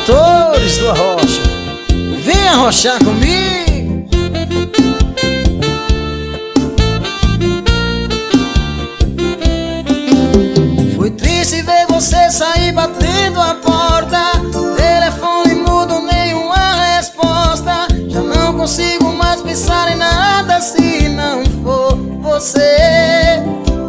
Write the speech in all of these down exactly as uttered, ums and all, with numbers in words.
Sedutores do Arrocha, vem arrochar comigo. Foi triste ver você sair batendo a porta, telefone mudo, nenhuma resposta. Já não consigo mais pensar em nada se não for você.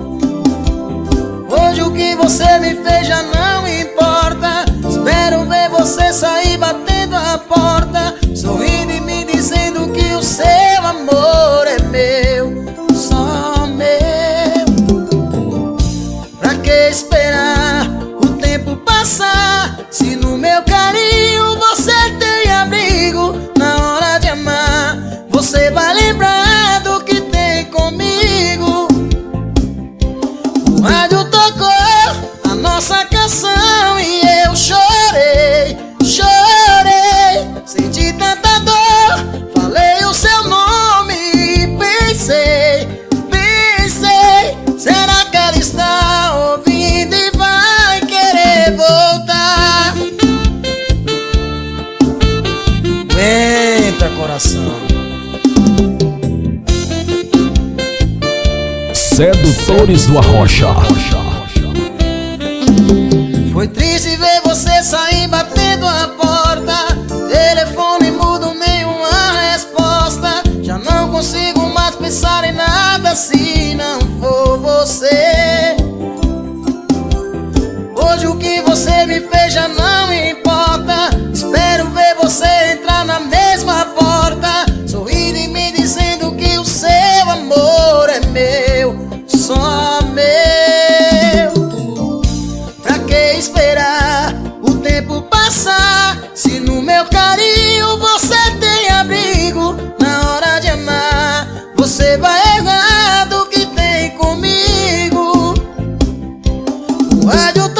Hoje o que você me fez já não importa. Espero ver você sair batendo a porta, sorrindo e me dizendo que o seu amor é meu, só meu. Pra que esperar o tempo passar, se no meu carinho você tem abrigo? Na hora de amar, você vai lembrar do que tem comigo. O rádio tocou a nossa canção e eu chorei, chorei. Senti tanta dor, falei o seu nome e pensei, pensei, será que ela está ouvindo e vai querer voltar? Aguenta, coração. Sedutores do Arrocha. Foi triste ver você sair batendo a porta, telefone mudo, nenhuma resposta. Já não consigo mais pensar em nada se não for você. Hoje o que você me fez já não importa. Espero ver você entrar na mesma porta, sorrindo e me dizendo que o seu amor é meu, só meu. Pra que esperar o tempo passar, se no meu carinho você tem abrigo? Na hora de amar, você vai errar do que tem comigo. O rádio